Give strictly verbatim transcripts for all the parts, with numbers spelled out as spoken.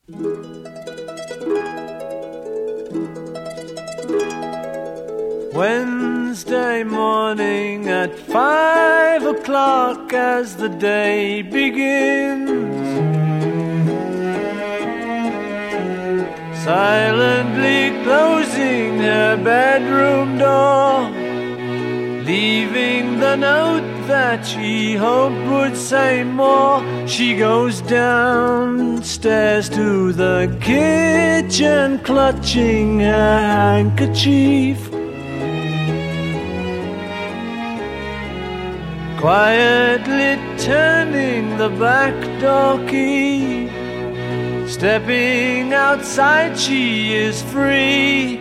Wednesday morning at five o'clock as the day begins, silently closing her bedroom door, leaving the note that she hoped would say more. She goes downstairs to the kitchen, clutching her handkerchief, quietly turning the back door key. Stepping outside, she is free.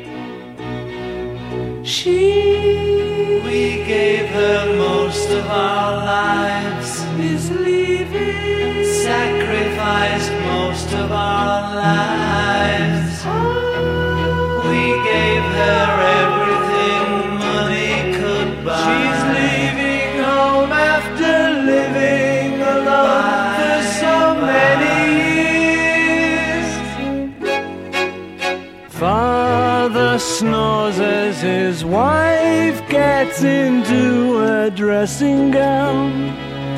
She, we gave her most of our lives, is leaving, sacrificed most of our lives. We gave her everything money could buy. She's leaving home after living alone for so many years. Father snores as his wife gets into a dressing gown,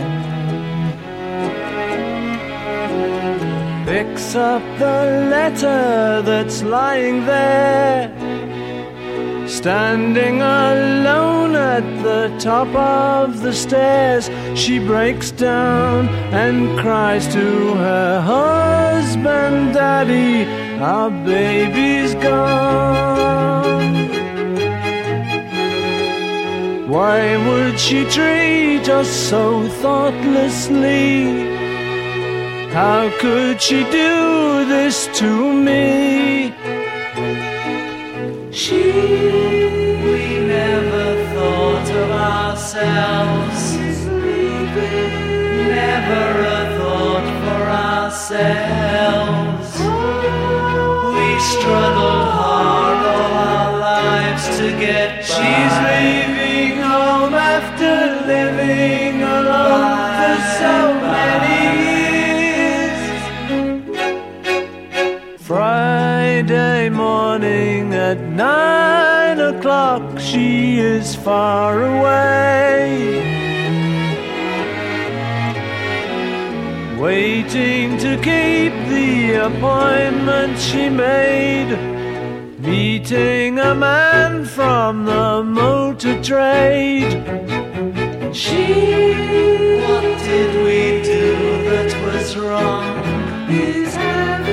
picks up the letter that's lying there. Standing alone at the top of the stairs, she breaks down and cries to her husband, "Daddy, our baby's gone." Why would she treat us so thoughtlessly? How could she do this to me? She, we never thought of ourselves, never a thought for ourselves. We struggled hard all our lives to get by. She's leaving home after living alone for so many years. Friday morning at nine o'clock, she is far away, waiting to keep the appointment she made, meeting a man from the motor trade. She, what did we do that was wrong? Is having